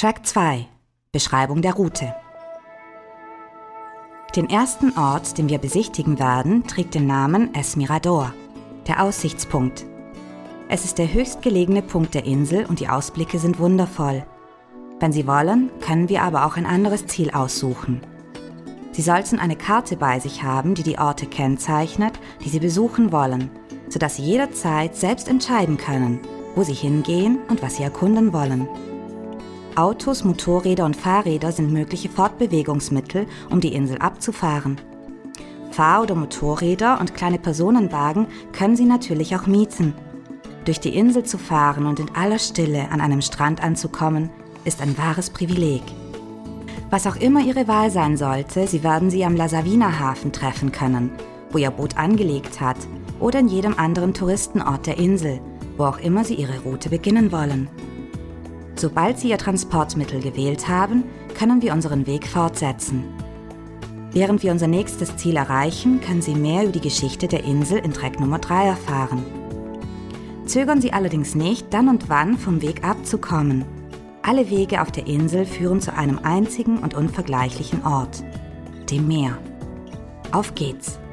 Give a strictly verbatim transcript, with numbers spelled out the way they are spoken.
Track zwei. Beschreibung der Route. Den ersten Ort, den wir besichtigen werden, trägt den Namen Es Mirador, der Aussichtspunkt. Es ist der höchstgelegene Punkt der Insel und die Ausblicke sind wundervoll. Wenn Sie wollen, können wir aber auch ein anderes Ziel aussuchen. Sie sollten eine Karte bei sich haben, die die Orte kennzeichnet, die Sie besuchen wollen, sodass Sie jederzeit selbst entscheiden können, wo Sie hingehen und was Sie erkunden wollen. Autos, Motorräder und Fahrräder sind mögliche Fortbewegungsmittel, um die Insel abzufahren. Fahr- oder Motorräder und kleine Personenwagen können Sie natürlich auch mieten. Durch die Insel zu fahren und in aller Stille an einem Strand anzukommen, ist ein wahres Privileg. Was auch immer Ihre Wahl sein sollte, Sie werden sie am La Savina-Hafen treffen können, wo Ihr Boot angelegt hat, oder in jedem anderen Touristenort der Insel, wo auch immer Sie Ihre Route beginnen wollen. Sobald Sie Ihr Transportmittel gewählt haben, können wir unseren Weg fortsetzen. Während wir unser nächstes Ziel erreichen, können Sie mehr über die Geschichte der Insel in Track Nummer drei erfahren. Zögern Sie allerdings nicht, dann und wann vom Weg abzukommen. Alle Wege auf der Insel führen zu einem einzigen und unvergleichlichen Ort, dem Meer. Auf geht's!